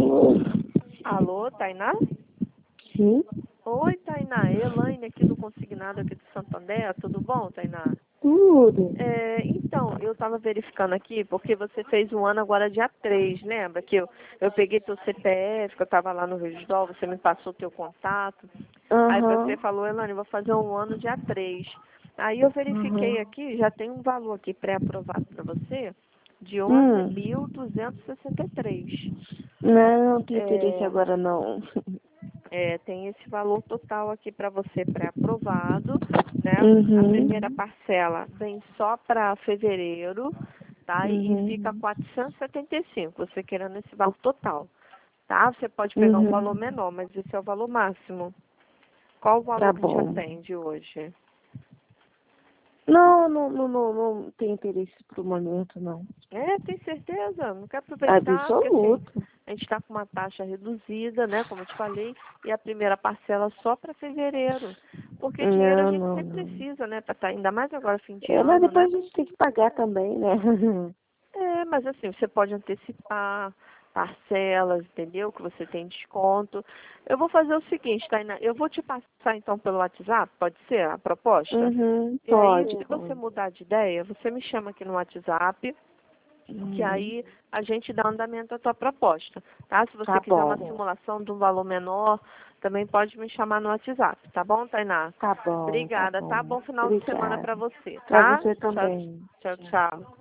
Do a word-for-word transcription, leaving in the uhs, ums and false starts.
Alô, Tainá? Sim, Oi, Tainá. Elaine aqui do Consignado aqui do Santander. Tudo bom, Tainá? tudo. É, então, eu estava verificando aqui, porque você fez um ano agora dia três, lembra? Que eu, eu peguei teu C P F, que eu estava lá no Registro, você me passou teu contato. Aí você Aham, falou, Elaine, eu vou fazer um ano dia três. Aí eu verifiquei aham. aqui, já tem um valor aqui pré-aprovado para você, de onze Hum, mil duzentos e sessenta e três. não, não tenho interesse É, agora não. É, tem esse valor total aqui para você pré-aprovado, né? A Uhum, primeira parcela vem só para fevereiro, tá? E fica uhum, quatrocentos e setenta e cinco, você querendo esse valor total, tá? Você pode pegar um valor uhum. menor, mas esse é o valor máximo. Qual o Tá valor que te bom. atende hoje? Não, não, não, não, não tenho interesse pro momento, não. É, tem certeza? Não quer aproveitar, porque assim, Absoluto. a gente está com uma taxa reduzida, né, como eu te falei, e a primeira parcela só para fevereiro. Porque dinheiro a Não, gente não, sempre não. precisa, né, para estar ainda mais agora fim de É, mas ano, né? depois a gente tem que pagar também, né? É, mas assim, você pode antecipar parcelas, entendeu? Que você tem desconto. Eu vou fazer o seguinte, Tainá, eu vou te passar então pelo WhatsApp, pode ser a proposta? Uhum, E aí, pode, se você pode. mudar de ideia, você me chama aqui no WhatsApp, que Uhum. aí a gente dá andamento à tua proposta, tá? Se você Tá quiser uma bom, simulação de um valor menor, também pode me chamar no WhatsApp, tá bom, Tainá? tá bom, tá Obrigada, tá? bom. Bom final de semana Obrigada. para você, Pra tá? você Tchau, também. tchau, Tchau. tchau.